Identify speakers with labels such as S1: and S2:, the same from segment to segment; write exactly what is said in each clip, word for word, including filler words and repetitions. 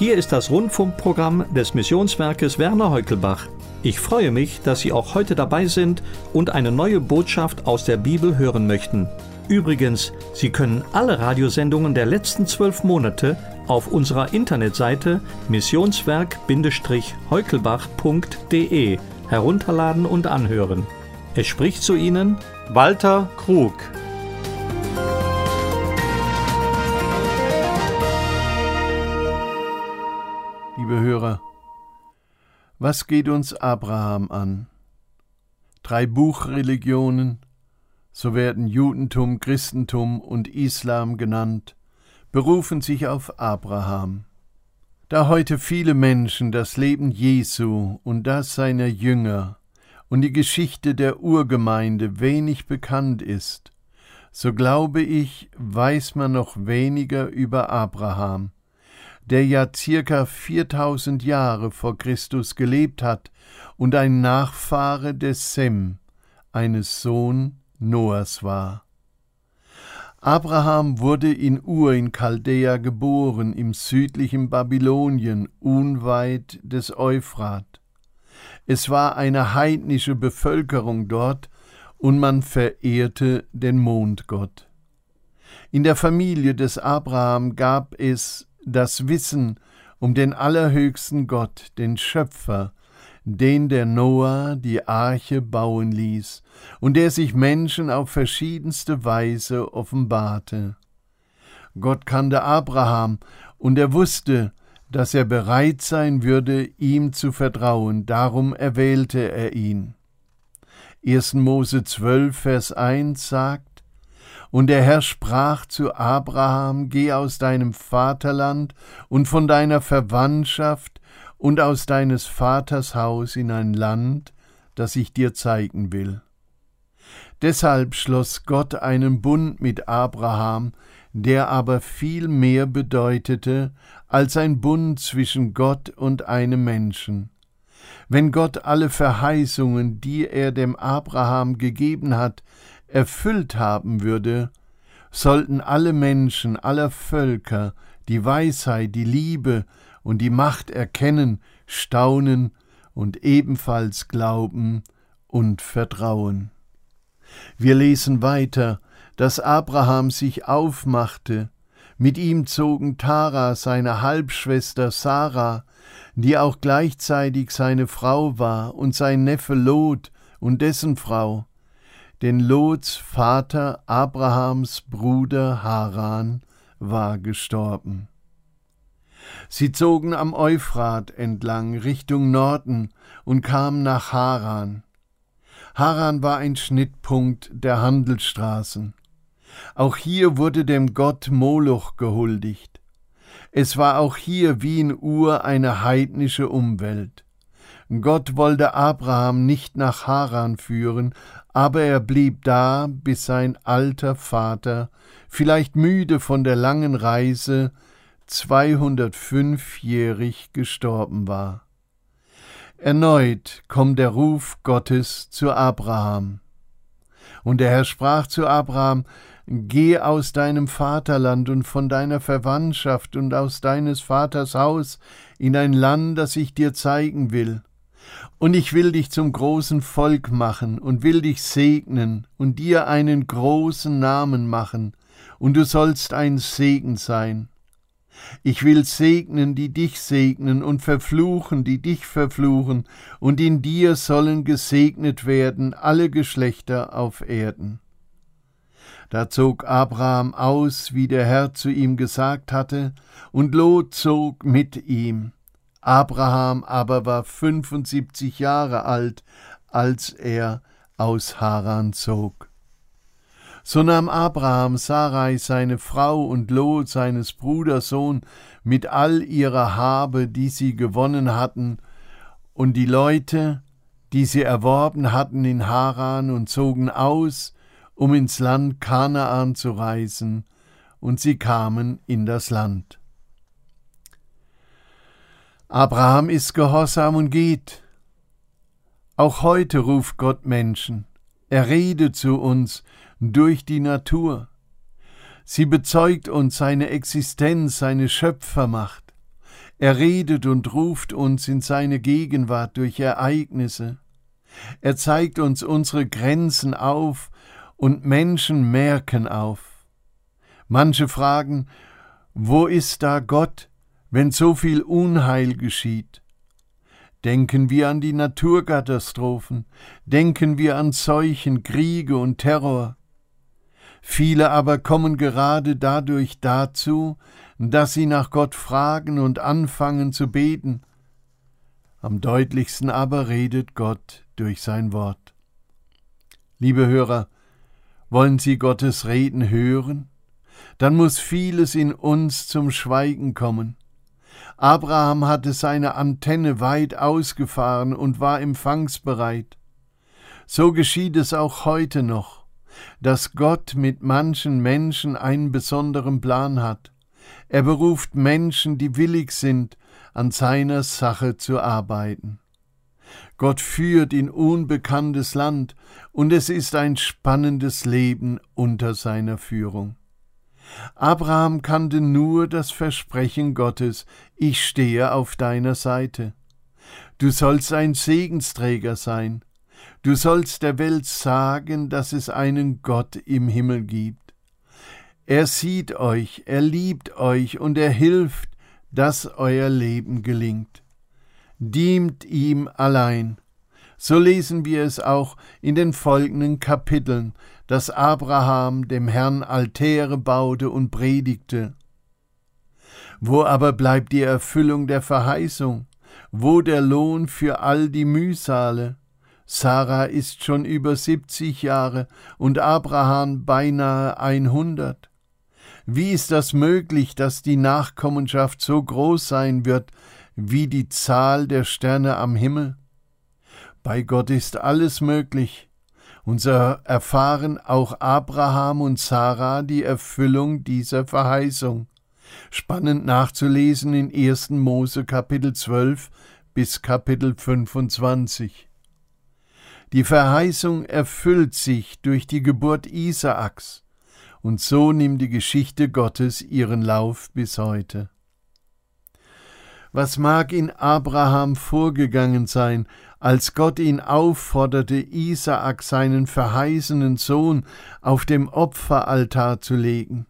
S1: Hier ist das Rundfunkprogramm des Missionswerkes Werner Heukelbach. Ich freue mich, dass Sie auch heute dabei sind und eine neue Botschaft aus der Bibel hören möchten. Übrigens, Sie können alle Radiosendungen der letzten zwölf Monate auf unserer Internetseite missionswerk heukelbach punkt de herunterladen und anhören. Es spricht zu Ihnen Walter Krug.
S2: Liebe Hörer, was geht uns Abraham an? Drei Buchreligionen, so werden Judentum, Christentum und Islam genannt, berufen sich auf Abraham. Da heute viele Menschen das Leben Jesu und das seiner Jünger und die Geschichte der Urgemeinde wenig bekannt ist, so glaube ich, weiß man noch weniger über Abraham, der ja circa viertausend Jahre vor Christus gelebt hat und ein Nachfahre des Sem, eines Sohn Noahs war. Abraham wurde in Ur in Chaldea geboren, im südlichen Babylonien, unweit des Euphrat. Es war eine heidnische Bevölkerung dort, und man verehrte den Mondgott. In der Familie des Abraham gab es das Wissen um den allerhöchsten Gott, den Schöpfer, den der Noah die Arche bauen ließ und der sich Menschen auf verschiedenste Weise offenbarte. Gott kannte Abraham, und er wusste, dass er bereit sein würde, ihm zu vertrauen, darum erwählte er ihn. erster Mose zwölf, Vers eins sagt: Und der Herr sprach zu Abraham: Geh aus deinem Vaterland und von deiner Verwandtschaft und aus deines Vaters Haus in ein Land, das ich dir zeigen will. Deshalb schloss Gott einen Bund mit Abraham, der aber viel mehr bedeutete als ein Bund zwischen Gott und einem Menschen. Wenn Gott alle Verheißungen, die er dem Abraham gegeben hat, erfüllt haben würde, sollten alle Menschen aller Völker die Weisheit, die Liebe und die Macht erkennen, staunen und ebenfalls glauben und vertrauen. Wir lesen weiter, dass Abraham sich aufmachte. Mit ihm zogen Tara, seine Halbschwester Sarah, die auch gleichzeitig seine Frau war, und sein Neffe Lot und dessen Frau, denn Lots Vater, Abrahams Bruder Haran, war gestorben. Sie zogen am Euphrat entlang Richtung Norden und kamen nach Haran. Haran war ein Schnittpunkt der Handelsstraßen. Auch hier wurde dem Gott Moloch gehuldigt. Es war auch hier wie in Ur eine heidnische Umwelt. Gott wollte Abraham nicht nach Haran führen, aber er blieb da, bis sein alter Vater, vielleicht müde von der langen Reise, zweihundertfünfjährig gestorben war. Erneut kommt der Ruf Gottes zu Abraham. Und der Herr sprach zu Abraham: Geh aus deinem Vaterland und von deiner Verwandtschaft und aus deines Vaters Haus in ein Land, das ich dir zeigen will. Und ich will dich zum großen Volk machen und will dich segnen und dir einen großen Namen machen, und du sollst ein Segen sein. Ich will segnen, die dich segnen, und verfluchen, die dich verfluchen, und in dir sollen gesegnet werden alle Geschlechter auf Erden. Da zog Abraham aus, wie der Herr zu ihm gesagt hatte, und Lot zog mit ihm. Abraham aber war fünfundsiebzig Jahre alt, als er aus Haran zog. So nahm Abraham Sarai seine Frau und Lot seines Bruders Sohn mit all ihrer Habe, die sie gewonnen hatten, und die Leute, die sie erworben hatten in Haran, und zogen aus, um ins Land Kanaan zu reisen, und sie kamen in das Land. Abraham ist gehorsam und geht. Auch heute ruft Gott Menschen. Er redet zu uns durch die Natur. Sie bezeugt uns seine Existenz, seine Schöpfermacht. Er redet und ruft uns in seine Gegenwart durch Ereignisse. Er zeigt uns unsere Grenzen auf und Menschen merken auf. Manche fragen, wo ist da Gott, wenn so viel Unheil geschieht? Denken wir an die Naturkatastrophen, denken wir an Seuchen, Kriege und Terror. Viele aber kommen gerade dadurch dazu, dass sie nach Gott fragen und anfangen zu beten. Am deutlichsten aber redet Gott durch sein Wort. Liebe Hörer, wollen Sie Gottes Reden hören? Dann muss vieles in uns zum Schweigen kommen. Abraham hatte seine Antenne weit ausgefahren und war empfangsbereit. So geschieht es auch heute noch, dass Gott mit manchen Menschen einen besonderen Plan hat. Er beruft Menschen, die willig sind, an seiner Sache zu arbeiten. Gott führt in unbekanntes Land, und es ist ein spannendes Leben unter seiner Führung. Abraham kannte nur das Versprechen Gottes, ich stehe auf deiner Seite. Du sollst ein Segensträger sein. Du sollst der Welt sagen, dass es einen Gott im Himmel gibt. Er sieht euch, er liebt euch und er hilft, dass euer Leben gelingt. Dient ihm allein. So lesen wir es auch in den folgenden Kapiteln, dass Abraham dem Herrn Altäre baute und predigte. Wo aber bleibt die Erfüllung der Verheißung? Wo der Lohn für all die Mühsale? Sarah ist schon über siebzig Jahre und Abraham beinahe hundert. Wie ist das möglich, dass die Nachkommenschaft so groß sein wird wie die Zahl der Sterne am Himmel? Bei Gott ist alles möglich, und so erfahren auch Abraham und Sarah die Erfüllung dieser Verheißung. Spannend nachzulesen in ersten Mose Kapitel zwölf bis Kapitel fünfundzwanzig. Die Verheißung erfüllt sich durch die Geburt Isaaks, und so nimmt die Geschichte Gottes ihren Lauf bis heute. Was mag in Abraham vorgegangen sein, als Gott ihn aufforderte, Isaak, seinen verheißenen Sohn, auf dem Opferaltar zu legen?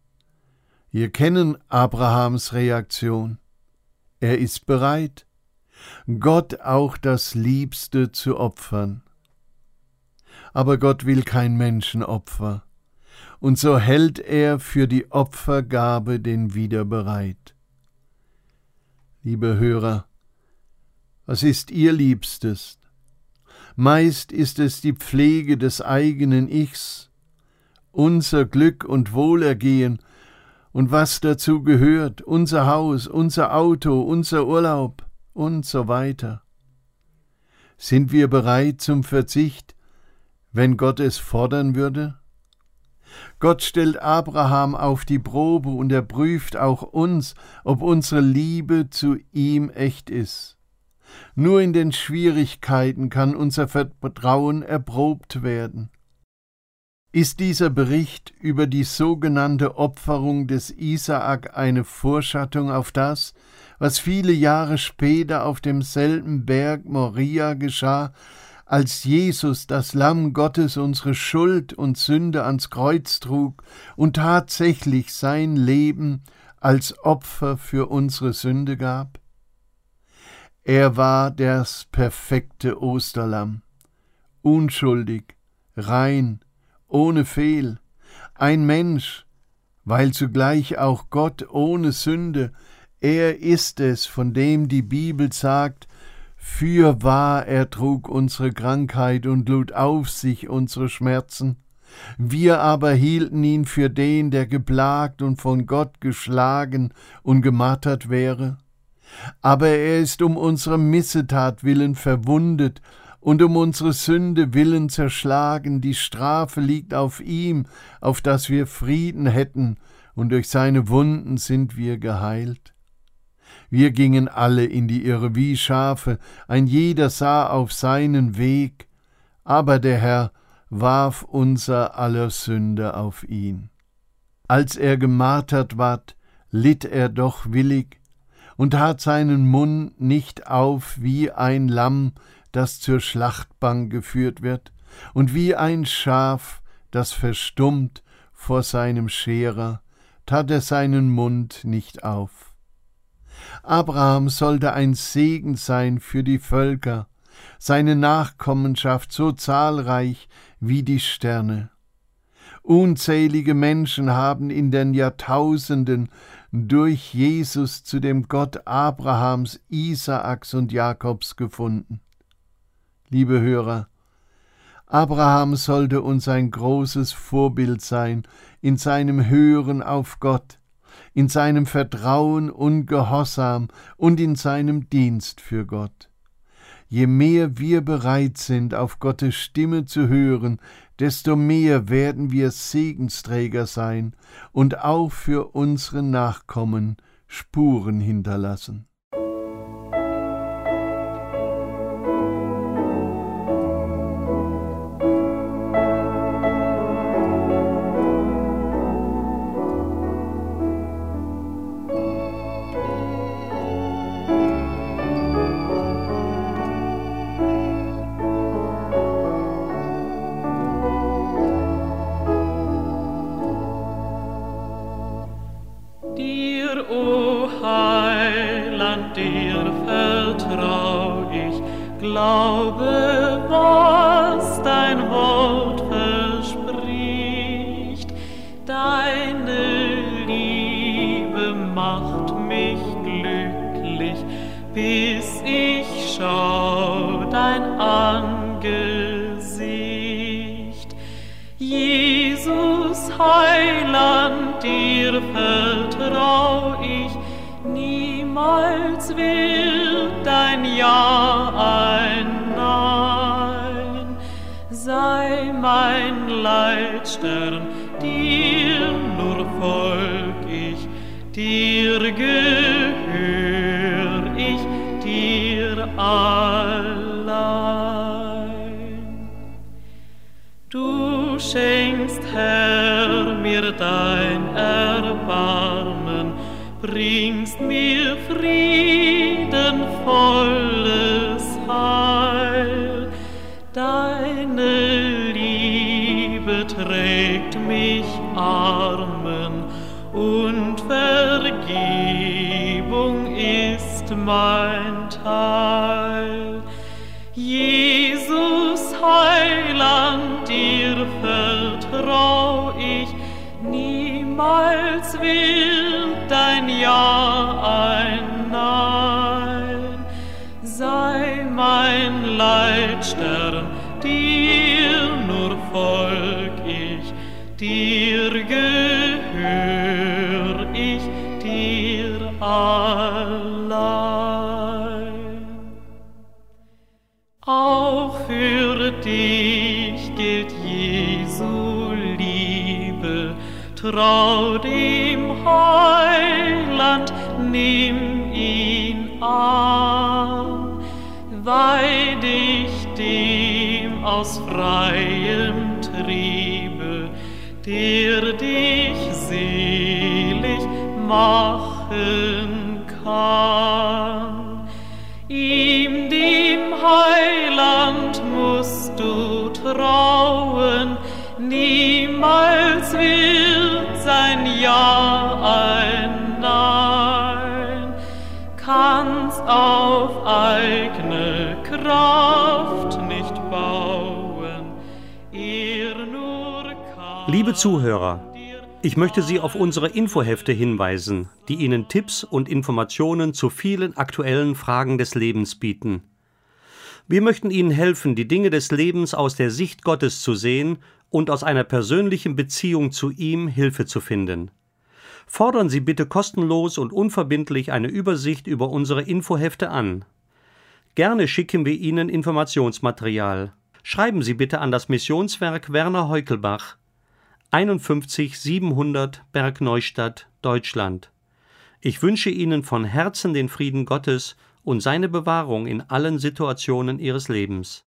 S2: Wir kennen Abrahams Reaktion. Er ist bereit, Gott auch das Liebste zu opfern. Aber Gott will kein Menschenopfer, und so hält er für die Opfergabe den Widder bereit. Liebe Hörer, was ist Ihr Liebstes? Meist ist es die Pflege des eigenen Ichs, unser Glück und Wohlergehen und was dazu gehört, unser Haus, unser Auto, unser Urlaub und so weiter. Sind wir bereit zum Verzicht, wenn Gott es fordern würde? Gott stellt Abraham auf die Probe und er prüft auch uns, ob unsere Liebe zu ihm echt ist. Nur in den Schwierigkeiten kann unser Vertrauen erprobt werden. Ist dieser Bericht über die sogenannte Opferung des Isaak eine Vorschattung auf das, was viele Jahre später auf demselben Berg Moria geschah, als Jesus, das Lamm Gottes, unsere Schuld und Sünde ans Kreuz trug und tatsächlich sein Leben als Opfer für unsere Sünde gab? Er war das perfekte Osterlamm, unschuldig, rein, ohne Fehl, ein Mensch, weil zugleich auch Gott ohne Sünde. Er ist es, von dem die Bibel sagt, fürwahr er trug unsere Krankheit und lud auf sich unsere Schmerzen. Wir aber hielten ihn für den, der geplagt und von Gott geschlagen und gemartert wäre. Aber er ist um unsere Missetat willen verwundet und um unsere Sünde willen zerschlagen. Die Strafe liegt auf ihm, auf dass wir Frieden hätten, und durch seine Wunden sind wir geheilt. Wir gingen alle in die Irre wie Schafe, ein jeder sah auf seinen Weg, aber der Herr warf unser aller Sünde auf ihn. Als er gemartert ward, litt er doch willig, und tat seinen Mund nicht auf wie ein Lamm, das zur Schlachtbank geführt wird, und wie ein Schaf, das verstummt vor seinem Scherer, tat er seinen Mund nicht auf. Abraham sollte ein Segen sein für die Völker, seine Nachkommenschaft so zahlreich wie die Sterne. Unzählige Menschen haben in den Jahrtausenden durch Jesus zu dem Gott Abrahams, Isaaks und Jakobs gefunden. Liebe Hörer, Abraham sollte uns ein großes Vorbild sein in seinem Hören auf Gott, in seinem Vertrauen und Gehorsam und in seinem Dienst für Gott. Je mehr wir bereit sind, auf Gottes Stimme zu hören, desto mehr werden wir Segensträger sein und auch für unsere Nachkommen Spuren hinterlassen.
S3: Dir vertrau ich, glaube, was dein Wort verspricht. Deine Liebe macht mich glücklich, bis ich schau dein Angesicht. Jesus, Heiland, dir vertrau ich, niemals wird dein Ja ein Nein. Sei mein Leitstern, dir nur folg ich, dir gehör ich, dir allein. Du schenkst, Herr, mir dein Erbarmen, bringst mir Frieden, volles Heil. Deine Liebe trägt mich Armen und Vergebung ist mein Teil. Jesus, Heiland, dir vertrau ich, niemals wird dein Ja ein Nein. Sei mein Leitstern, dir nur folg ich, dir gehör ich, dir allein. Auch für dich gilt Jesu Liebe, trau dem Heiland, nimm ihn an, weih dich dem aus freiem Triebe, der dich selig machen kann. Ihm, dem Heiland, musst du trauen, niemals wird sein Ja ein Nein. Kannst auf eigene Kraft nicht bauen, er nur kann.
S1: Liebe Zuhörer, ich möchte Sie auf unsere Infohefte hinweisen, die Ihnen Tipps und Informationen zu vielen aktuellen Fragen des Lebens bieten. Wir möchten Ihnen helfen, die Dinge des Lebens aus der Sicht Gottes zu sehen und aus einer persönlichen Beziehung zu ihm Hilfe zu finden. Fordern Sie bitte kostenlos und unverbindlich eine Übersicht über unsere Infohefte an. Gerne schicken wir Ihnen Informationsmaterial. Schreiben Sie bitte an das Missionswerk Werner Heukelbach, einundfünfzig siebenhundert Bergneustadt, Deutschland. Ich wünsche Ihnen von Herzen den Frieden Gottes und seine Bewahrung in allen Situationen Ihres Lebens.